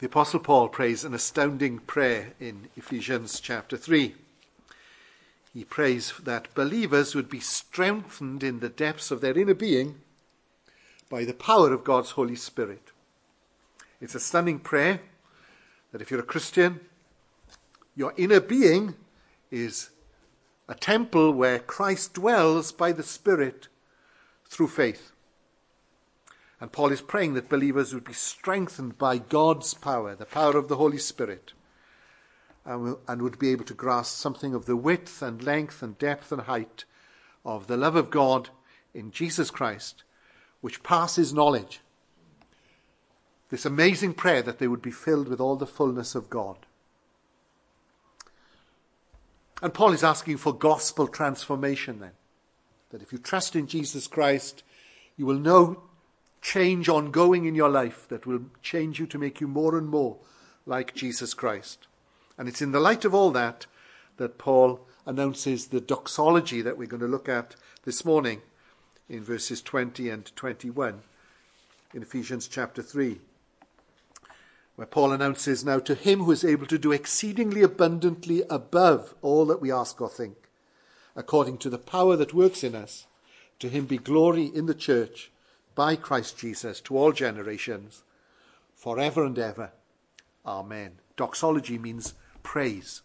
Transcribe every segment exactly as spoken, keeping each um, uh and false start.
The Apostle Paul prays an astounding prayer in Ephesians chapter three. He prays that believers would be strengthened in the depths of their inner being by the power of God's Holy Spirit. It's a stunning prayer that if you're a Christian, your inner being is a temple where Christ dwells by the Spirit through faith. And Paul is praying that believers would be strengthened by God's power, the power of the Holy Spirit, and, and would be able to grasp something of the width and length and depth and height of the love of God in Jesus Christ, which passes knowledge. This amazing prayer that they would be filled with all the fullness of God. And Paul is asking for gospel transformation then. That if you trust in Jesus Christ, you will know change ongoing in your life that will change you to make you more and more like Jesus Christ. And it's in the light of all that that Paul announces the doxology that we're going to look at this morning in verses twenty and twenty-one in Ephesians chapter three, where Paul announces, "Now to him who is able to do exceedingly abundantly above all that we ask or think, according to the power that works in us, to him be glory in the church by Christ Jesus to all generations, forever and ever. Amen." Doxology means praise.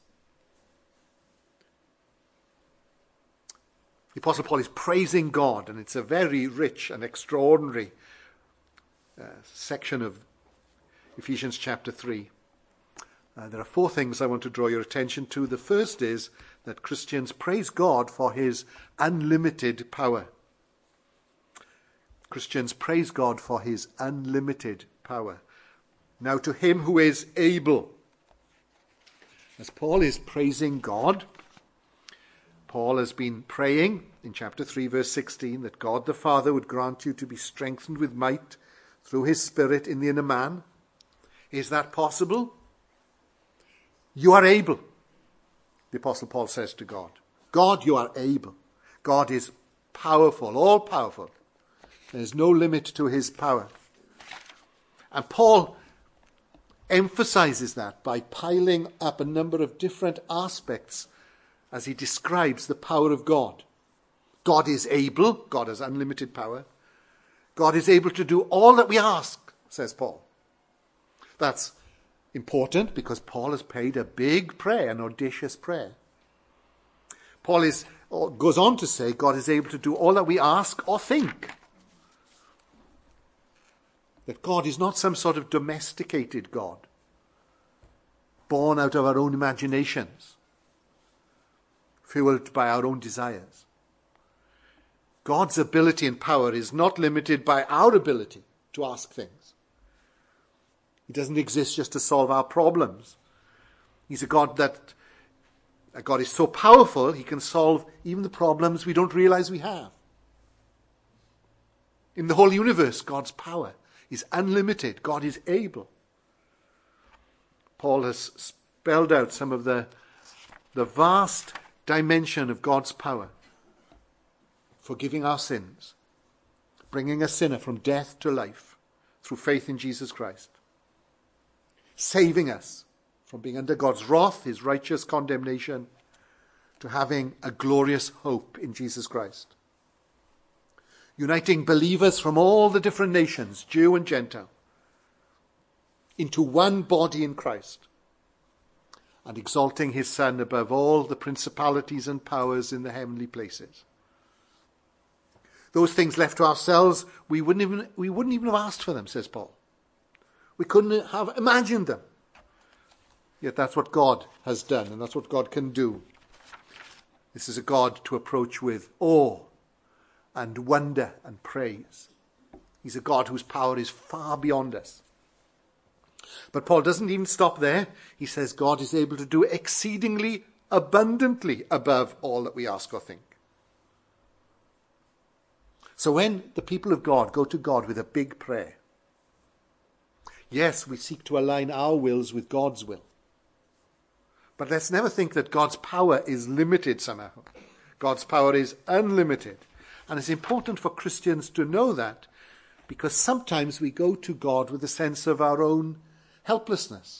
The Apostle Paul is praising God, and it's a very rich and extraordinary uh, section of Ephesians chapter three. Uh, there are four things I want to draw your attention to. The first is that Christians praise God for his unlimited power. Christians praise God for his unlimited power. Now to him who is able. As Paul is praising God, Paul has been praying in chapter three, verse sixteen, that God the Father would grant you to be strengthened with might through his Spirit in the inner man. Is that possible? You are able, the Apostle Paul says to God. God, you are able. God is powerful, all powerful. There's no limit to his power. And Paul emphasizes that by piling up a number of different aspects as he describes the power of God. God is able. God has unlimited power. God is able to do all that we ask, says Paul. That's important because Paul has prayed a big prayer, an audacious prayer. Paul is, goes on to say God is able to do all that we ask or think. That God is not some sort of domesticated God, born out of our own imaginations, fueled by our own desires. God's ability and power is not limited by our ability to ask things. He doesn't exist just to solve our problems. He's a God that, a God is so powerful, he can solve even the problems we don't realize we have. In the whole universe, God's power is unlimited. God is able. Paul has spelled out some of the, the vast dimension of God's power. Forgiving our sins, bringing a sinner from death to life through faith in Jesus Christ. Saving us from being under God's wrath, his righteous condemnation, to having a glorious hope in Jesus Christ. Uniting believers from all the different nations, Jew and Gentile, into one body in Christ, and exalting his Son above all the principalities and powers in the heavenly places. Those things left to ourselves, we wouldn't even, we wouldn't even have asked for them, says Paul. We couldn't have imagined them. Yet that's what God has done, and that's what God can do. This is a God to approach with awe and wonder and praise. He's a God whose power is far beyond us. But Paul doesn't even stop there. He says God is able to do exceedingly abundantly above all that we ask or think. So when the people of God go to God with a big prayer, yes, we seek to align our wills with God's will. But let's never think that God's power is limited somehow. God's power is unlimited. And it's important for Christians to know that, because sometimes we go to God with a sense of our own helplessness.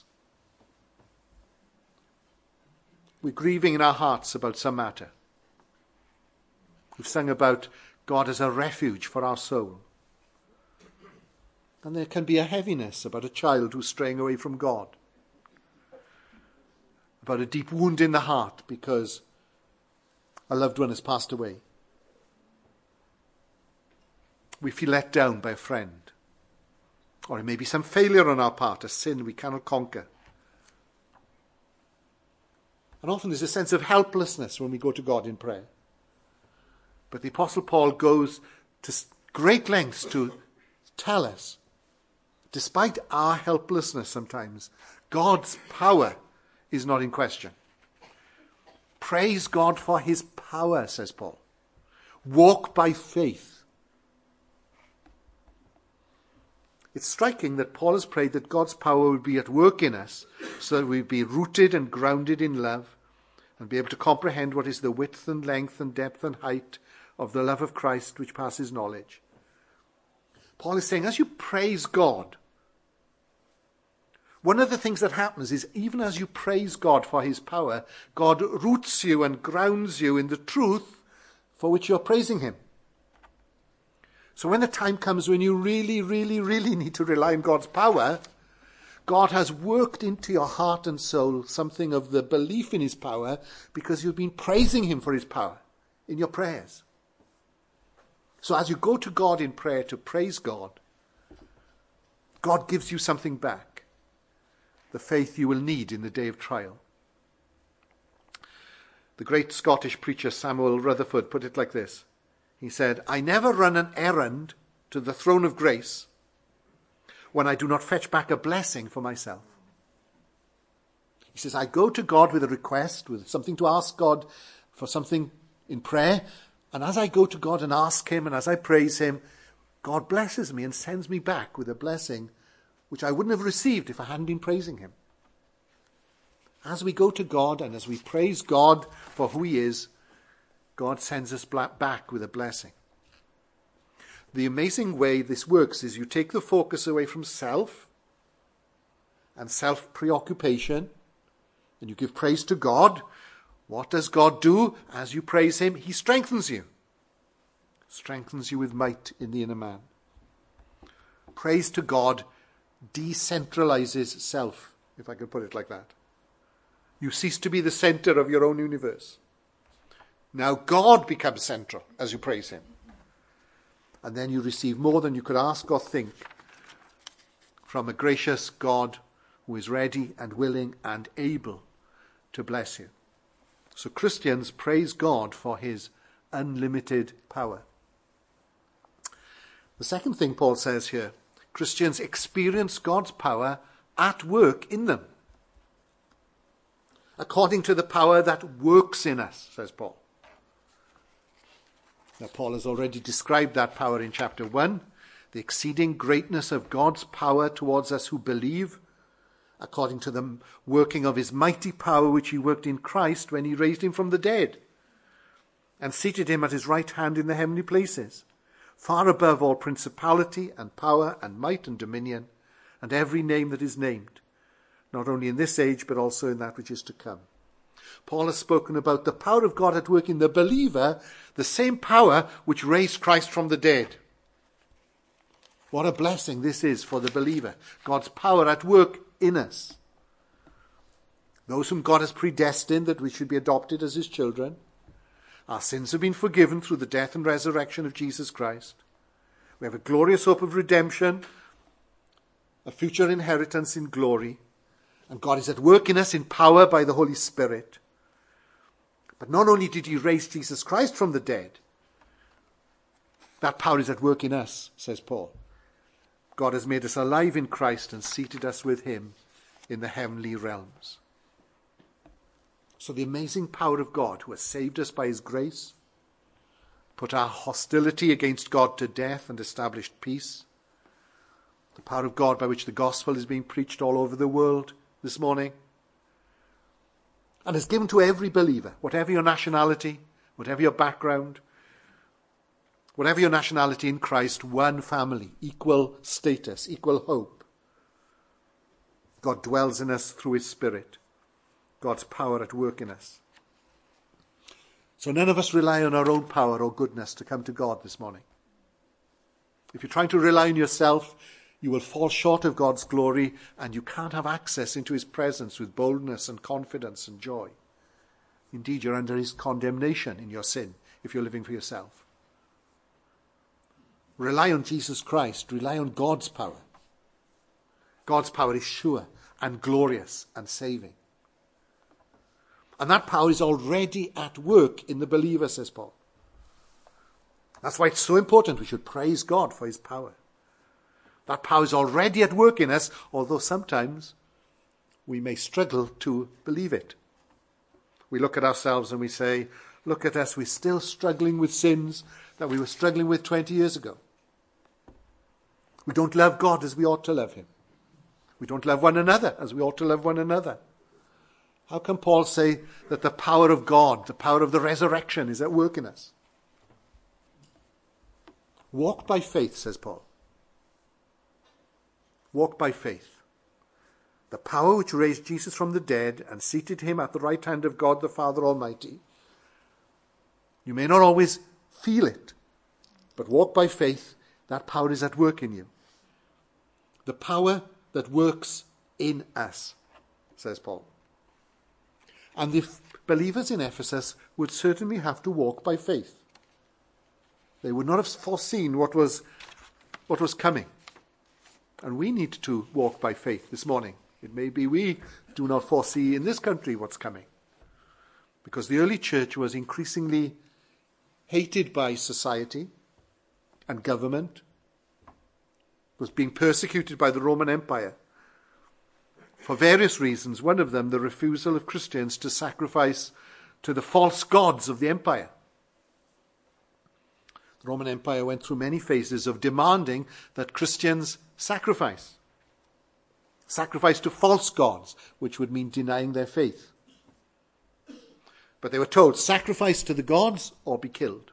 We're grieving in our hearts about some matter. We've sung about God as a refuge for our soul. And there can be a heaviness about a child who's straying away from God. About a deep wound in the heart because a loved one has passed away. We feel let down by a friend. Or it may be some failure on our part, a sin we cannot conquer. And often there's a sense of helplessness when we go to God in prayer. But the Apostle Paul goes to great lengths to tell us, despite our helplessness sometimes, God's power is not in question. Praise God for his power, says Paul. Walk by faith. It's striking that Paul has prayed that God's power would be at work in us so that we'd be rooted and grounded in love and be able to comprehend what is the width and length and depth and height of the love of Christ which passes knowledge. Paul is saying, as you praise God, one of the things that happens is even as you praise God for his power, God roots you and grounds you in the truth for which you're praising him. So when the time comes when you really, really, really need to rely on God's power, God has worked into your heart and soul something of the belief in his power because you've been praising him for his power in your prayers. So as you go to God in prayer to praise God, God gives you something back, the faith you will need in the day of trial. The great Scottish preacher Samuel Rutherford put it like this. He said, I never run an errand to the throne of grace when I do not fetch back a blessing for myself. He says, I go to God with a request, with something to ask God for something in prayer. And as I go to God and ask him and as I praise him, God blesses me and sends me back with a blessing which I wouldn't have received if I hadn't been praising him. As we go to God and as we praise God for who he is, God sends us back with a blessing. The amazing way this works is you take the focus away from self and self-preoccupation and you give praise to God. What does God do? As you praise him, he strengthens you. Strengthens you with might in the inner man. Praise to God decentralizes self, if I could put it like that. You cease to be the center of your own universe. Now God becomes central as you praise him. And then you receive more than you could ask or think from a gracious God who is ready and willing and able to bless you. So Christians praise God for his unlimited power. The second thing Paul says here, Christians experience God's power at work in them. According to the power that works in us, says Paul. Now, Paul has already described that power in chapter one, the exceeding greatness of God's power towards us who believe, according to the working of his mighty power which he worked in Christ when he raised him from the dead and seated him at his right hand in the heavenly places, far above all principality and power and might and dominion and every name that is named, not only in this age but also in that which is to come. Paul has spoken about the power of God at work in the believer, the same power which raised Christ from the dead. What a blessing this is for the believer. God's power at work in us. Those whom God has predestined that we should be adopted as his children. Our sins have been forgiven through the death and resurrection of Jesus Christ. We have a glorious hope of redemption, a future inheritance in glory. And God is at work in us in power by the Holy Spirit. But not only did he raise Jesus Christ from the dead, that power is at work in us, says Paul. God has made us alive in Christ and seated us with him in the heavenly realms. So the amazing power of God who has saved us by his grace, put our hostility against God to death and established peace, the power of God by which the gospel is being preached all over the world this morning, and is given to every believer, whatever your nationality, whatever your background, whatever your nationality in Christ, one family, equal status, equal hope. God dwells in us through his Spirit. God's power at work in us. So none of us rely on our own power or goodness to come to God this morning. If you're trying to rely on yourself, you will fall short of God's glory, and you can't have access into his presence with boldness and confidence and joy. Indeed, you're under his condemnation in your sin if you're living for yourself. Rely on Jesus Christ. Rely on God's power. God's power is sure and glorious and saving. And that power is already at work in the believer, says Paul. That's why it's so important we should praise God for his power. That power is already at work in us, although sometimes we may struggle to believe it. We look at ourselves and we say, look at us, we're still struggling with sins that we were struggling with twenty years ago. We don't love God as we ought to love him. We don't love one another as we ought to love one another. How can Paul say that the power of God, the power of the resurrection, is at work in us? Walk by faith, says Paul. Walk by faith. The power which raised Jesus from the dead and seated him at the right hand of God the Father Almighty. You may not always feel it, but walk by faith. That power is at work in you. The power that works in us, says Paul. And the believers in Ephesus would certainly have to walk by faith. They would not have foreseen what was, what was coming. And we need to walk by faith this morning. It may be we do not foresee in this country what's coming. Because the early church was increasingly hated by society and government, was being persecuted by the Roman Empire. For various reasons, one of them the refusal of Christians to sacrifice to the false gods of the empire. The Roman Empire went through many phases of demanding that Christians sacrifice. Sacrifice to false gods, which would mean denying their faith. But they were told, sacrifice to the gods or be killed.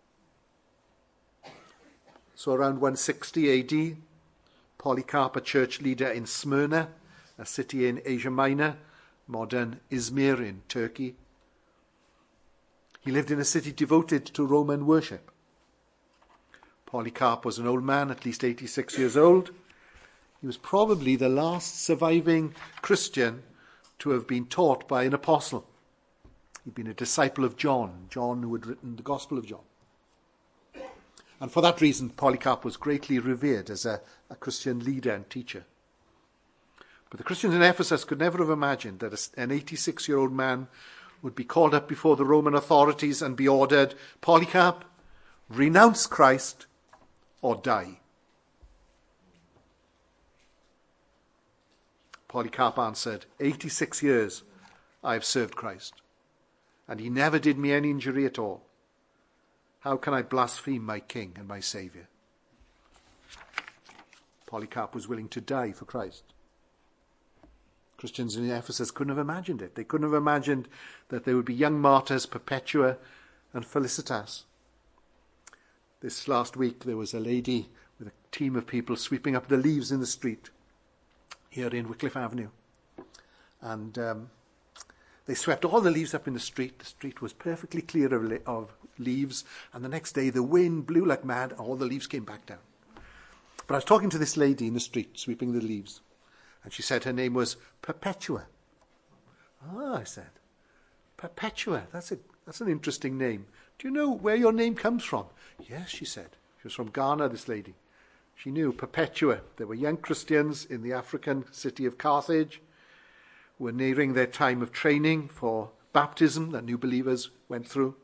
So around one sixty A D, Polycarp, a church leader in Smyrna, a city in Asia Minor, modern Izmir in Turkey. He lived in a city devoted to Roman worship. Polycarp was an old man, at least eighty-six years old. He was probably the last surviving Christian to have been taught by an apostle. He'd been a disciple of John, John who had written the Gospel of John. And for that reason, Polycarp was greatly revered as a, a Christian leader and teacher. But the Christians in Ephesus could never have imagined that an eighty-six-year-old man would be called up before the Roman authorities and be ordered, Polycarp, renounce Christ or die. Polycarp answered, eighty-six years I have served Christ, and he never did me any injury at all. How can I blaspheme my King and my Saviour? Polycarp was willing to die for Christ. Christians in Ephesus couldn't have imagined it. They couldn't have imagined that there would be young martyrs, Perpetua and Felicitas. This last week there was a lady with a team of people sweeping up the leaves in the street here in Wycliffe Avenue. And um, they swept all the leaves up in the street. The street was perfectly clear of, le- of leaves. And the next day the wind blew like mad and all the leaves came back down. But I was talking to this lady in the street sweeping the leaves. And she said her name was Perpetua. Ah, I said, Perpetua, that's a that's an interesting name. Do you know where your name comes from? Yes, she said. She was from Ghana, this lady. She knew Perpetua. There were young Christians in the African city of Carthage who were nearing their time of training for baptism that new believers went through.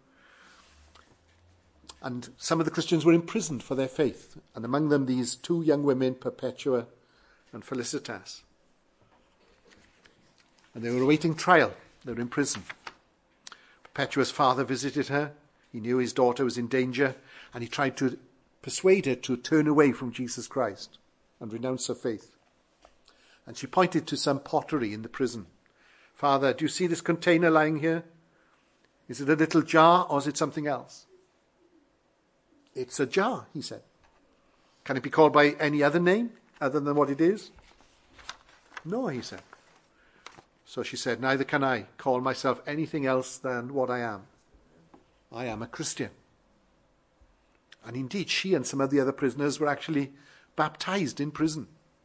And some of the Christians were imprisoned for their faith. And among them, these two young women, Perpetua and Felicitas. And they were awaiting trial. They were in prison. Perpetua's father visited her. He knew his daughter was in danger, and he tried to persuade her to turn away from Jesus Christ and renounce her faith. And she pointed to some pottery in the prison. Father, do you see this container lying here? Is it a little jar or is it something else? It's a jar, he said. Can it be called by any other name other than what it is? No, he said. So she said, neither can I call myself anything else than what I am. I am a Christian. And indeed, she and some of the other prisoners were actually baptized in prison.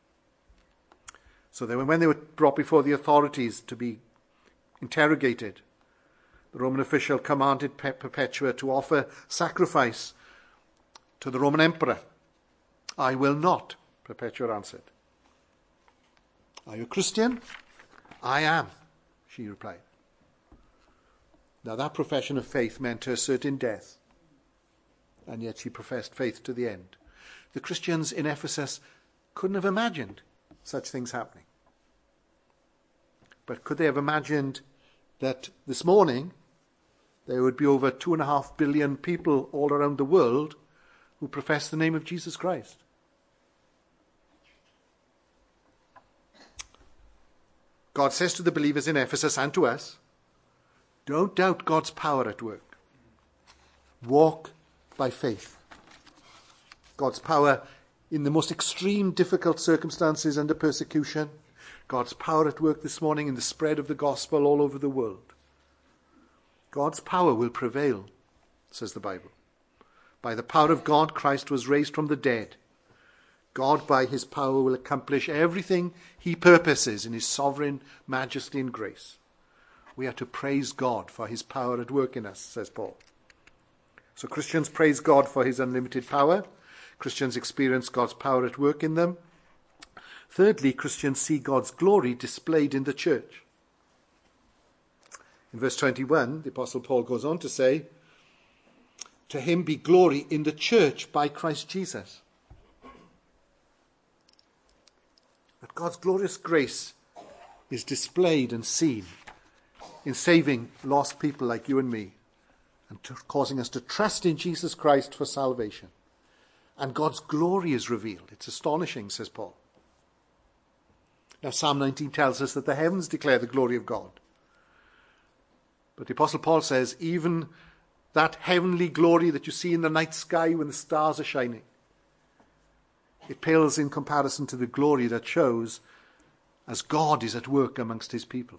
So they, when they were brought before the authorities to be interrogated, the Roman official commanded Perpetua to offer sacrifice to the Roman emperor. I will not, Perpetua answered. Are you a Christian? I am, she replied. Now that profession of faith meant her certain death, and yet she professed faith to the end. The Christians in Ephesus couldn't have imagined such things happening. But could they have imagined that this morning there would be over two and a half billion people all around the world who profess the name of Jesus Christ? God says to the believers in Ephesus and to us, don't doubt God's power at work. Walk by faith. God's power in the most extreme difficult circumstances under persecution. God's power at work this morning in the spread of the gospel all over the world. God's power will prevail, says the Bible. By the power of God, Christ was raised from the dead. God, by his power, will accomplish everything he purposes in his sovereign majesty and grace. We are to praise God for his power at work in us, says Paul. So Christians praise God for his unlimited power. Christians experience God's power at work in them. Thirdly, Christians see God's glory displayed in the church. In verse twenty-one, the Apostle Paul goes on to say, to him be glory in the church by Christ Jesus. That God's glorious grace is displayed and seen in saving lost people like you and me, and to causing us to trust in Jesus Christ for salvation. And God's glory is revealed. It's astonishing, says Paul. Now, Psalm nineteen tells us that the heavens declare the glory of God. But the Apostle Paul says, even that heavenly glory that you see in the night sky when the stars are shining, it pales in comparison to the glory that shows as God is at work amongst his people.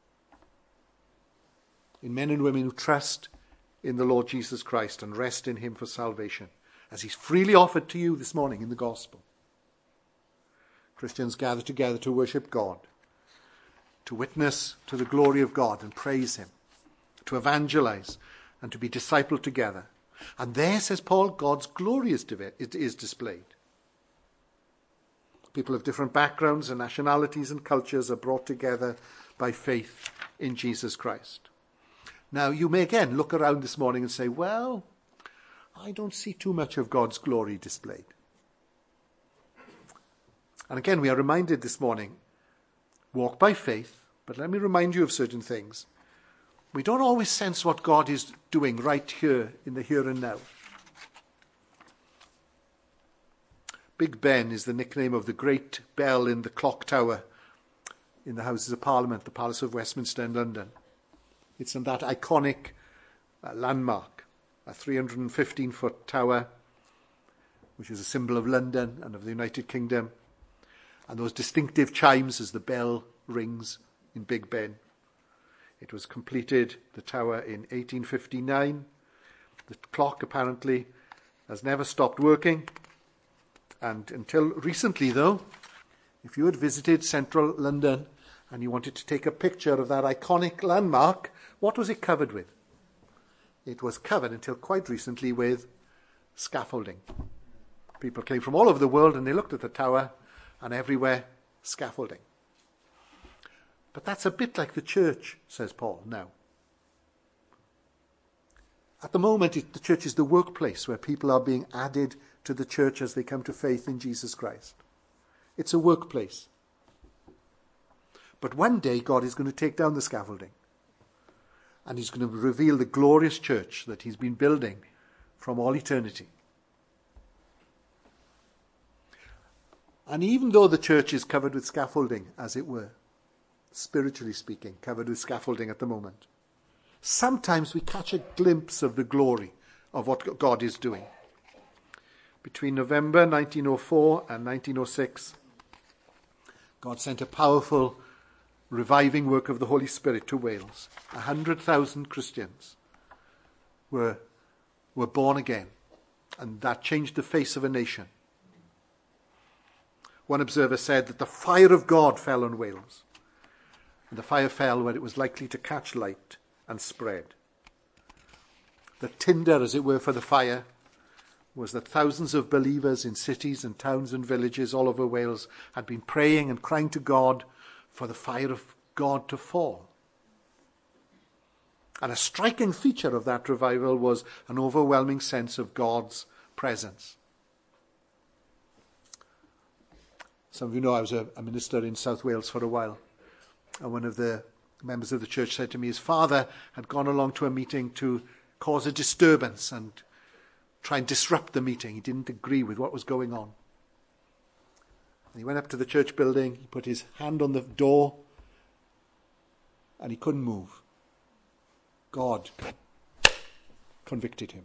In men and women who trust in the Lord Jesus Christ and rest in him for salvation, as he's freely offered to you this morning in the gospel. Christians gather together to worship God, to witness to the glory of God and praise him, to evangelize and to be discipled together. And there, says Paul, God's glory is, is displayed. People of different backgrounds and nationalities and cultures are brought together by faith in Jesus Christ. Now, you may again look around this morning and say, well, I don't see too much of God's glory displayed. And again, we are reminded this morning, walk by faith, but let me remind you of certain things. We don't always sense what God is doing right here in the here and now. Big Ben is the nickname of the great bell in the clock tower in the Houses of Parliament, the Palace of Westminster in London. It's in that iconic uh, landmark, a three hundred fifteen foot tower, which is a symbol of London and of the United Kingdom, and those distinctive chimes as the bell rings in Big Ben. It was completed, the tower, in eighteen fifty-nine. The clock apparently has never stopped working. And until recently, though, if you had visited central London and you wanted to take a picture of that iconic landmark, what was it covered with? It was covered until quite recently with scaffolding. People came from all over the world and they looked at the tower, and everywhere scaffolding. But that's a bit like the church, says Paul, now. At the moment, it, the church is the workplace where people are being added to the church as they come to faith in Jesus Christ. It's a workplace. But one day, God is going to take down the scaffolding, and he's going to reveal the glorious church that he's been building from all eternity. And even though the church is covered with scaffolding, as it were, spiritually speaking, covered with scaffolding at the moment, sometimes we catch a glimpse of the glory of what God is doing. Between November nineteen oh four and nineteen oh six, God sent a powerful reviving work of the Holy Spirit to Wales. A hundred thousand Christians were, were born again, and that changed the face of a nation. One observer said that the fire of God fell on Wales, and the fire fell where it was likely to catch light and spread. The tinder, as it were, for the fire was that thousands of believers in cities and towns and villages all over Wales had been praying and crying to God for the fire of God to fall. And a striking feature of that revival was an overwhelming sense of God's presence. Some of you know I was a, a minister in South Wales for a while, and one of the members of the church said to me his father had gone along to a meeting to cause a disturbance and try and disrupt the meeting. He didn't agree with what was going on. And he went up to the church building, he put his hand on the door, and he couldn't move. God convicted him.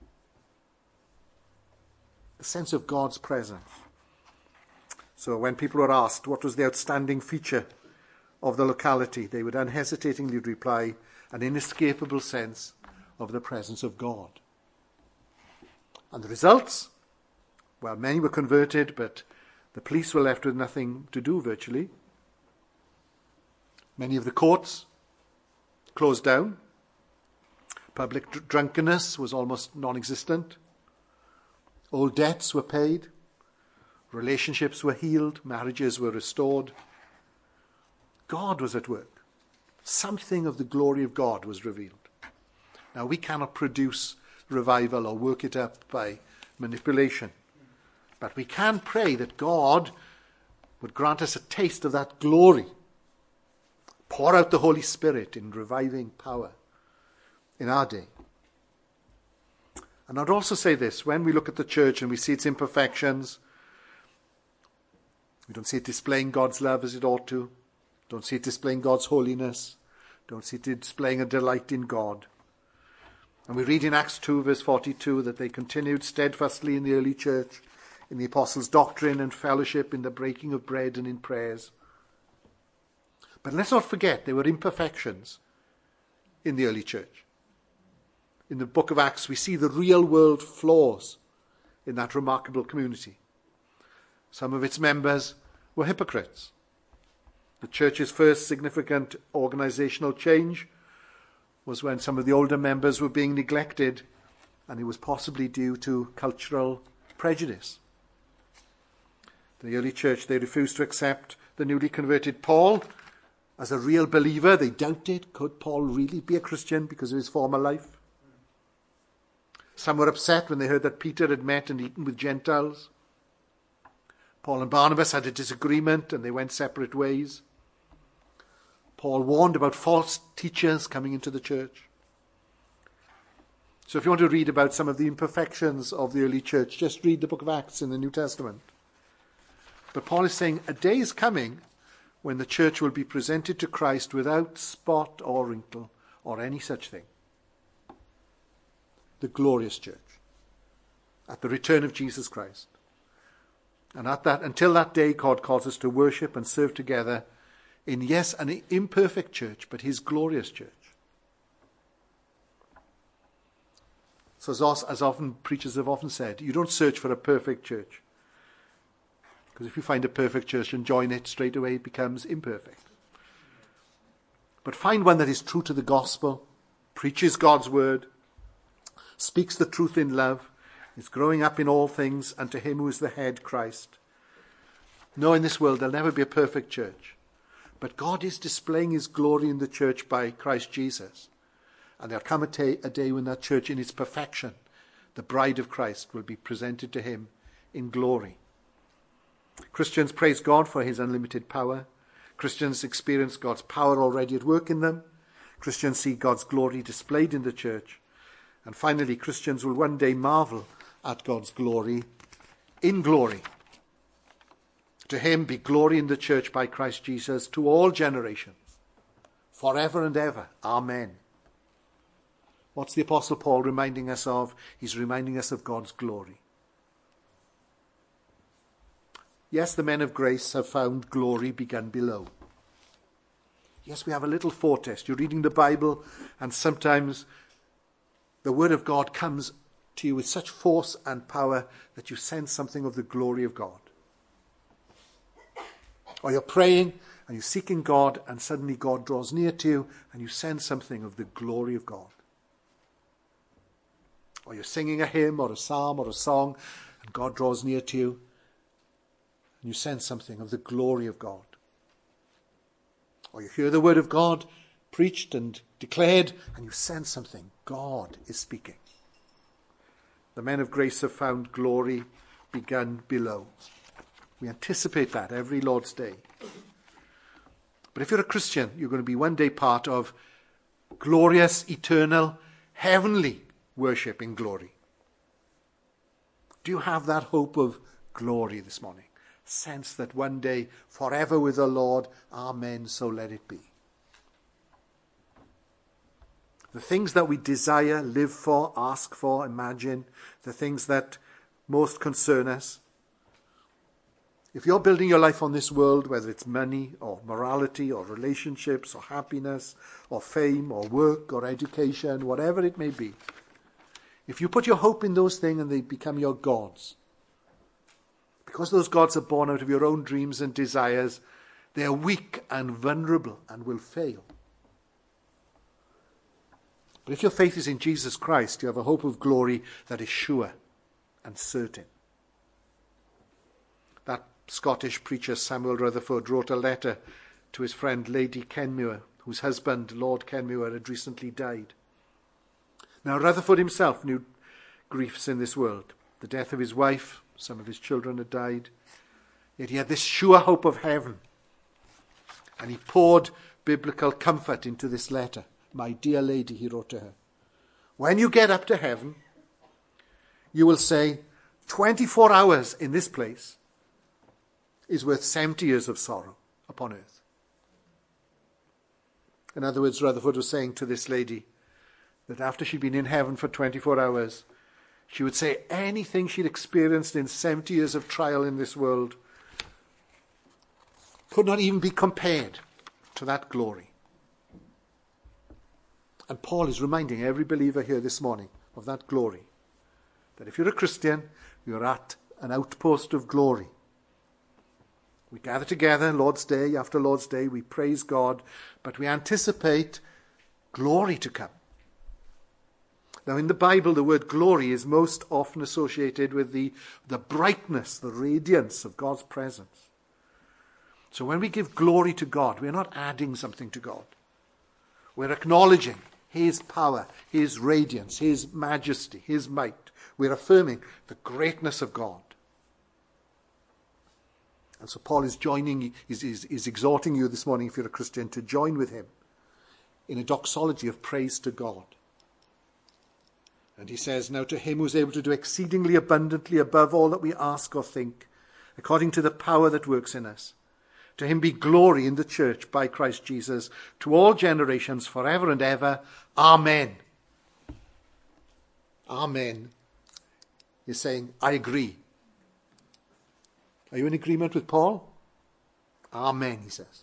The sense of God's presence. So when people were asked what was the outstanding feature of the locality, they would unhesitatingly reply, an inescapable sense of the presence of God. And the results? Well, many were converted, but the police were left with nothing to do virtually. Many of the courts closed down. Public dr- drunkenness was almost non-existent. Old debts were paid. Relationships were healed. Marriages were restored. God was at work. Something of the glory of God was revealed. Now, we cannot produce revival or work it up by manipulation. But we can pray that God would grant us a taste of that glory. Pour out the Holy Spirit in reviving power in our day. And I'd also say this, when we look at the church and we see its imperfections, we don't see it displaying God's love as it ought to, don't see it displaying God's holiness, don't see it displaying a delight in God. And we read in Acts two, verse forty-two, that they continued steadfastly in the early church, in the apostles' doctrine and fellowship, in the breaking of bread and in prayers. But let's not forget there were imperfections in the early church. In the book of Acts, we see the real-world flaws in that remarkable community. Some of its members were hypocrites. The church's first significant organizational change was when some of the older members were being neglected, and it was possibly due to cultural prejudice. The early church, they refused to accept the newly converted Paul as a real believer. They doubted, could Paul really be a Christian because of his former life? Some were upset when they heard that Peter had met and eaten with Gentiles. Paul and Barnabas had a disagreement and they went separate ways. Paul warned about false teachers coming into the church. So if you want to read about some of the imperfections of the early church, just read the book of Acts in the New Testament. But Paul is saying a day is coming when the church will be presented to Christ without spot or wrinkle or any such thing. The glorious church at the return of Jesus Christ. And at that, until that day, God calls us to worship and serve together in, yes, an imperfect church, but his glorious church. So as, as often preachers have often said, you don't search for a perfect church. Because if you find a perfect church and join it, straight away it becomes imperfect. But find one that is true to the gospel, preaches God's word, speaks the truth in love, is growing up in all things unto him who is the head, Christ. No, in this world there'll never be a perfect church. But God is displaying his glory in the church by Christ Jesus. And there'll come a, ta- a day when that church in its perfection, the bride of Christ, will be presented to him in glory. Christians praise God for his unlimited power. Christians experience God's power already at work in them. Christians see God's glory displayed in the church. And finally, Christians will one day marvel at God's glory in glory. To him be glory in the church by Christ Jesus to all generations, forever and ever. Amen. What's the Apostle Paul reminding us of? He's reminding us of God's glory. Yes, the men of grace have found glory begun below. Yes, we have a little foretaste. You're reading the Bible, and sometimes the word of God comes to you with such force and power that you sense something of the glory of God. Or you're praying and you're seeking God, and suddenly God draws near to you and you sense something of the glory of God. Or you're singing a hymn or a psalm or a song and God draws near to you and you sense something of the glory of God. Or you hear the word of God preached and declared and you sense something. God is speaking. The men of grace have found glory begun below. We anticipate that every Lord's Day. But if you're a Christian, you're going to be one day part of glorious, eternal, heavenly worship in glory. Do you have that hope of glory this morning? Sense that one day, forever with the Lord, amen, so let it be. The things that we desire, live for, ask for, imagine, the things that most concern us. If you're building your life on this world, whether it's money or morality or relationships or happiness or fame or work or education, whatever it may be, if you put your hope in those things and they become your gods, because those gods are born out of your own dreams and desires, they are weak and vulnerable and will fail. But if your faith is in Jesus Christ, you have a hope of glory that is sure and certain. That Scottish preacher Samuel Rutherford wrote a letter to his friend Lady Kenmure, whose husband, Lord Kenmure, had recently died. Now, Rutherford himself knew griefs in this world. The death of his wife, some of his children had died. Yet he had this sure hope of heaven. And he poured biblical comfort into this letter. My dear lady, he wrote to her, when you get up to heaven, you will say, twenty-four hours in this place is worth seventy years of sorrow upon earth. In other words, Rutherford was saying to this lady that after she'd been in heaven for twenty-four hours, she would say anything she'd experienced in seventy years of trial in this world could not even be compared to that glory. And Paul is reminding every believer here this morning of that glory. That if you're a Christian, you're at an outpost of glory. We gather together Lord's Day after Lord's Day, we praise God, but we anticipate glory to come. Now in the Bible, the word glory is most often associated with the, the brightness, the radiance of God's presence. So when we give glory to God, we're not adding something to God. We're acknowledging His power, His radiance, His majesty, His might. We're affirming the greatness of God. And so Paul is joining, is, is, is exhorting you this morning, if you're a Christian, to join with him in a doxology of praise to God. And he says, now to him who is able to do exceedingly abundantly above all that we ask or think, according to the power that works in us. To him be glory in the church by Christ Jesus, to all generations, forever and ever. Amen. Amen. He's saying, I agree. Are you in agreement with Paul? Amen, he says.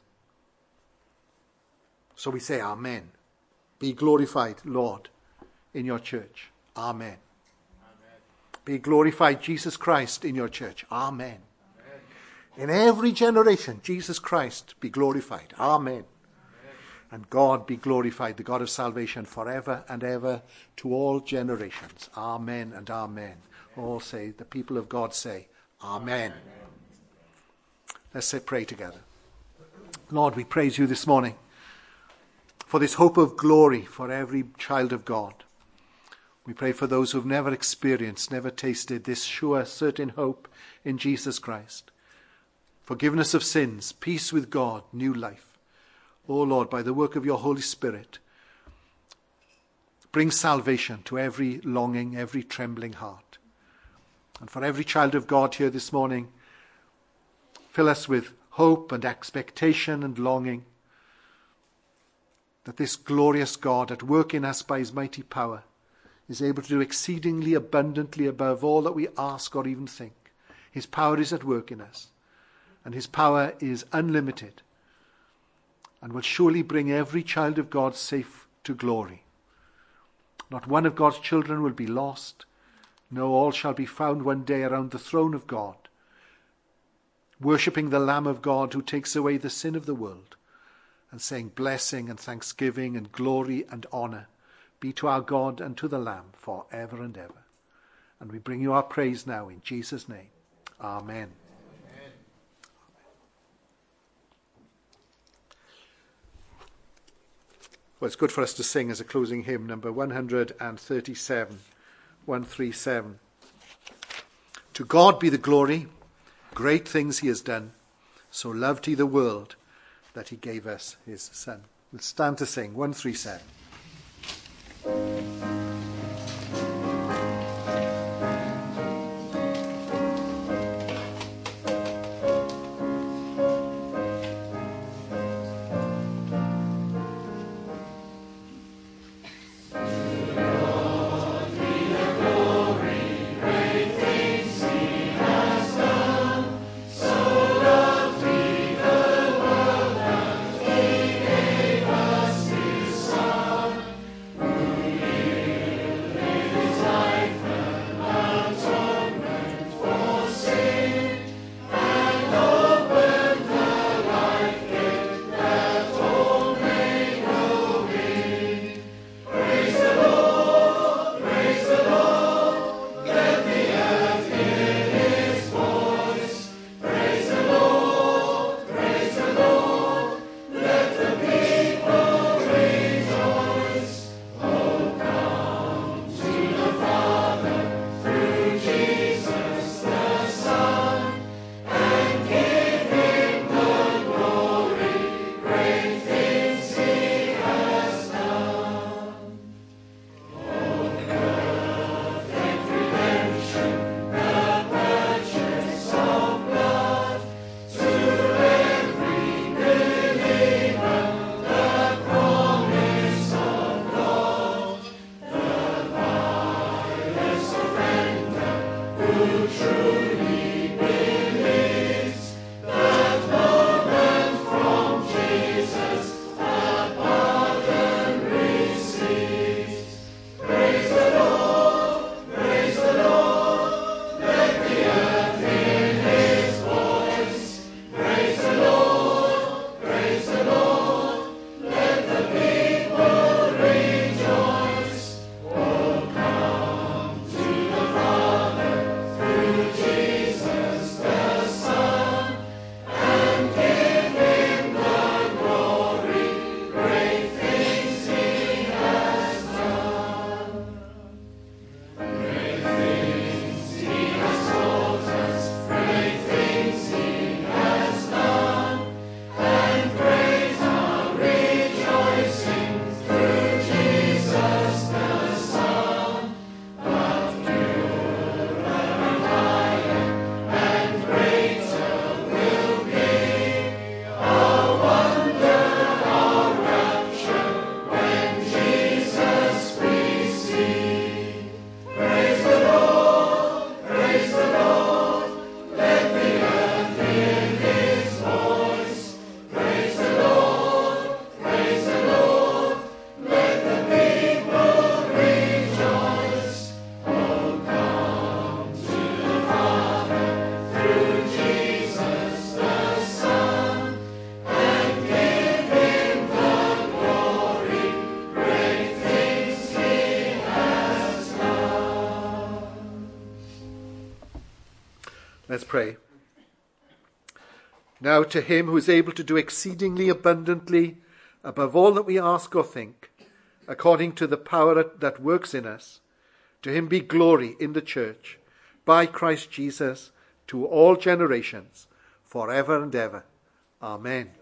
So we say, Amen. Be glorified, Lord, in your church. Amen. Amen. Be glorified, Jesus Christ, in your church. Amen. Amen. In every generation, Jesus Christ be glorified. Amen. Amen. And God be glorified, the God of salvation, forever and ever, to all generations. Amen and amen. All say, the people of God say, Amen. Amen. Let's say, pray together. Lord, we praise you this morning for this hope of glory for every child of God. We pray for those who've never experienced, never tasted this sure, certain hope in Jesus Christ. Forgiveness of sins, peace with God, new life. Oh Lord, by the work of your Holy Spirit, bring salvation to every longing, every trembling heart. And for every child of God here this morning, fill us with hope and expectation and longing that this glorious God at work in us by his mighty power is able to do exceedingly abundantly above all that we ask or even think. His power is at work in us. and his power is unlimited and will surely bring every child of God safe to glory. Not one of God's children will be lost. No, all shall be found one day around the throne of God, worshipping the Lamb of God who takes away the sin of the world, and saying blessing and thanksgiving and glory and honor be to our God and to the Lamb for ever and ever. And we bring you our praise now in Jesus' name. Amen. Amen. Well, it's good for us to sing as a closing hymn, number one thirty-seven, one thirty-seven. To God be the glory, great things he has done. So loved he the world that he gave us his Son. We'll stand to sing one thirty-seven. Let's pray. Now to him who is able to do exceedingly abundantly above all that we ask or think, according to the power that works in us, to him be glory in the church, by Christ Jesus, to all generations, forever and ever. Amen.